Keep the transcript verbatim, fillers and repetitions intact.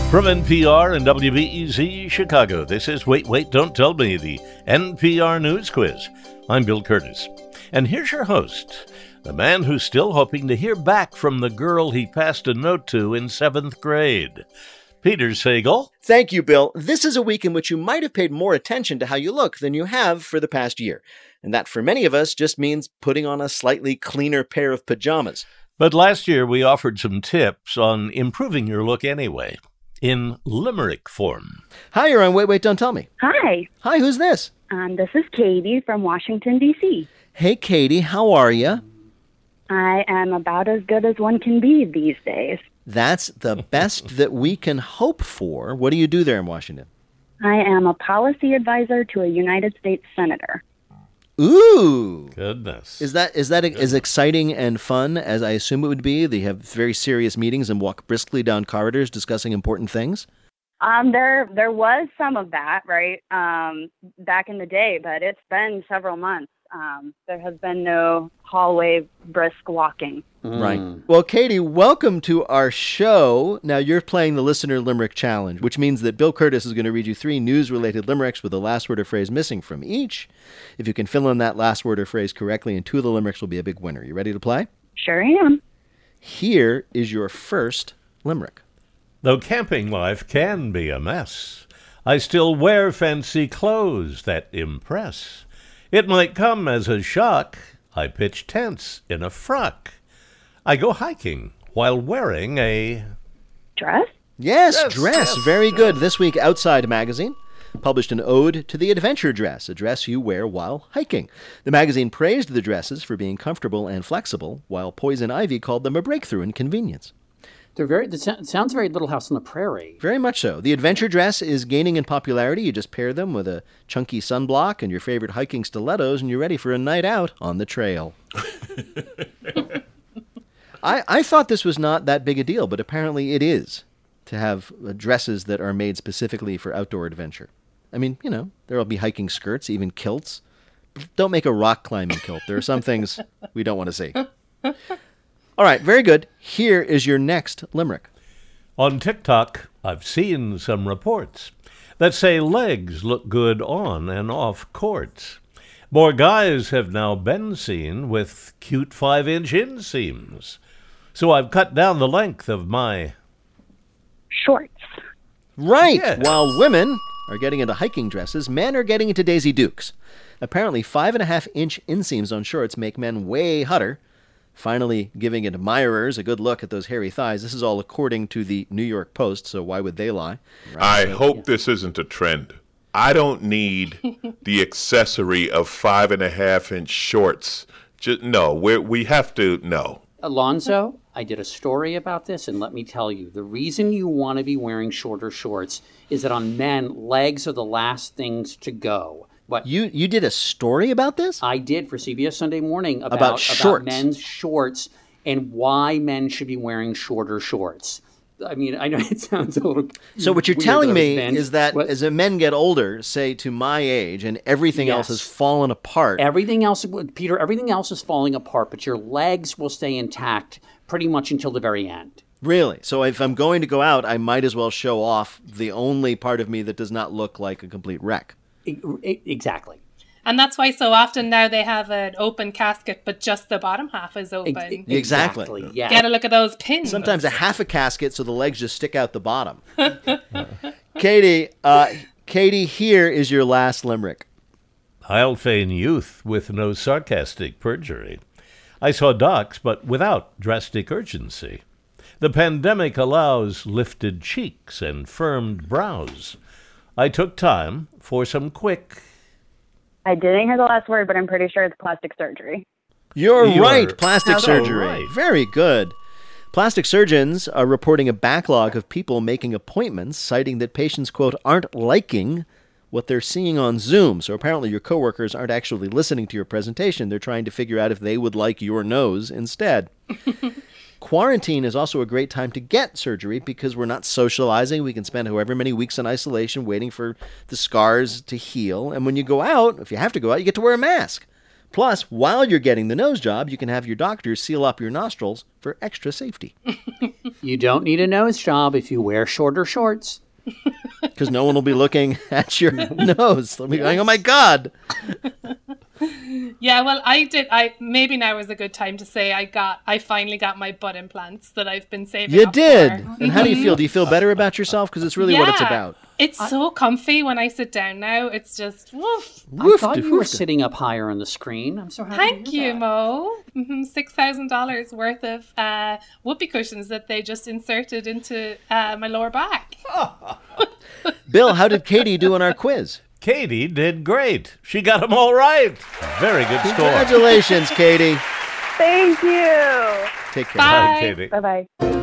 From N P R and W B E Z Chicago, this is Wait, Wait, Don't Tell Me, the N P R News Quiz. I'm Bill Curtis. And here's your host, the man who's still hoping to hear back from the girl he passed a note to in seventh grade. Peter Sagal. Thank you, Bill. This is a week in which you might have paid more attention to how you look than you have for the past year. And that, for many of us, just means putting on a slightly cleaner pair of pajamas. But last year we offered some tips on improving your look anyway, in limerick form. Hi, you're on Wait, Wait, Don't Tell Me. Hi. Hi, who's this? Um, this is Katie from Washington, D C Hey, Katie, how are you? I am about as good as one can be these days. That's the best that we can hope for. What do you do there in Washington? I am a policy advisor to a United States senator. Ooh. Goodness. Is that is that Goodness. as exciting and fun as I assume it would be? They have very serious meetings and walk briskly down corridors discussing important things? Um, there, there was some of that, right, um, back in the day, but it's been several months. Um, there has been no hallway brisk walking. Mm. Right. Well, Katie, welcome to our show. Now, you're playing the Listener Limerick Challenge, which means that Bill Curtis is going to read you three news-related limericks with a last word or phrase missing from each. If you can fill in that last word or phrase correctly, and two of the limericks will be a big winner. You ready to play? Sure am. Here is your first limerick. Though camping life can be a mess, I still wear fancy clothes that impress. It might come as a shock, I pitch tents in a frock. I go hiking while wearing a... Dress? Yes, Yes, dress. yes, Very dress. good. This week, Outside Magazine published an ode to the adventure dress, a dress you wear while hiking. The magazine praised the dresses for being comfortable and flexible, while Poison Ivy called them a breakthrough in convenience. They're very. It sounds very Little House on the Prairie. Very much so. The adventure dress is gaining in popularity. You just pair them with a chunky sunblock and your favorite hiking stilettos, and you're ready for a night out on the trail. I, I thought this was not that big a deal, but apparently it is, to have uh, dresses that are made specifically for outdoor adventure. I mean, you know, there will be hiking skirts, even kilts. Don't make a rock climbing kilt. There are some things we don't want to see. All right, very good. Here is your next limerick. On TikTok, I've seen some reports that say legs look good on and off courts. More guys have now been seen with cute five-inch inseams. So I've cut down the length of my... Shorts. Right. Yes. While women are getting into hiking dresses, men are getting into Daisy Dukes. Apparently, five and a half inch inseams on shorts make men way hotter, finally giving admirers a good look at those hairy thighs. This is all according to the New York Post, so why would they lie? I hope this isn't a trend. I don't need the accessory of five and a half inch shorts. Just, no, we we have to, no. Alonzo, I did a story about this, and let me tell you, the reason you want to be wearing shorter shorts is that on men, legs are the last things to go. What You you did a story about this? I did for C B S Sunday Morning about, About shorts. men's shorts and why men should be wearing shorter shorts. I mean, I know it sounds a little So what you're weird telling that I me was bent. is that What? as men get older, say to my age, and everything else has Yes. fallen apart. Everything else, Peter, everything else is falling apart, but your legs will stay intact pretty much until the very end. Really? So if I'm going to go out, I might as well show off the only part of me that does not look like a complete wreck. E- e- Exactly. And that's why so often now they have an open casket, but just the bottom half is open. Ex- Exactly. Yeah. Get a look at those pins. Sometimes a half a casket so the legs just stick out the bottom. Katie, uh, Katie, here is your last limerick. I'll feign youth with no sarcastic perjury. I saw docs, but without drastic urgency. The pandemic allows lifted cheeks and firmed brows. I took time for some quick... I didn't hear the last word, but I'm pretty sure it's plastic surgery. You're, You're right, plastic so surgery. right. Very good. Plastic surgeons are reporting a backlog of people making appointments, citing that patients, quote, aren't liking what they're seeing on Zoom. So apparently your coworkers aren't actually listening to your presentation. They're trying to figure out if they would like your nose instead. Quarantine is also a great time to get surgery because we're not socializing. We can spend however many weeks in isolation waiting for the scars to heal. And when you go out, if you have to go out, you get to wear a mask. Plus, while you're getting the nose job, you can have your doctor seal up your nostrils for extra safety. You don't need a nose job if you wear shorter shorts. Because no one will be looking at your nose. They'll be going, oh my God. Yeah, well, I did. I maybe now is a good time to say I got. I finally got my butt implants that I've been saving. You up did. for. And how do you feel? Do you feel better about yourself? Because it's really yeah, what it's about. It's so comfy when I sit down now. It's just woof. I thought you were sitting up higher on the screen. I'm so happy. Thank to hear you, that. Mo. Mm-hmm. Six thousand dollars worth of uh, whoopee cushions that they just inserted into uh, my lower back. Bill, how did Katie do on our quiz? Katie did great. She got them all right. Very good score. Congratulations, Katie. Thank you. Take care. Bye. Bye, Katie. Bye bye.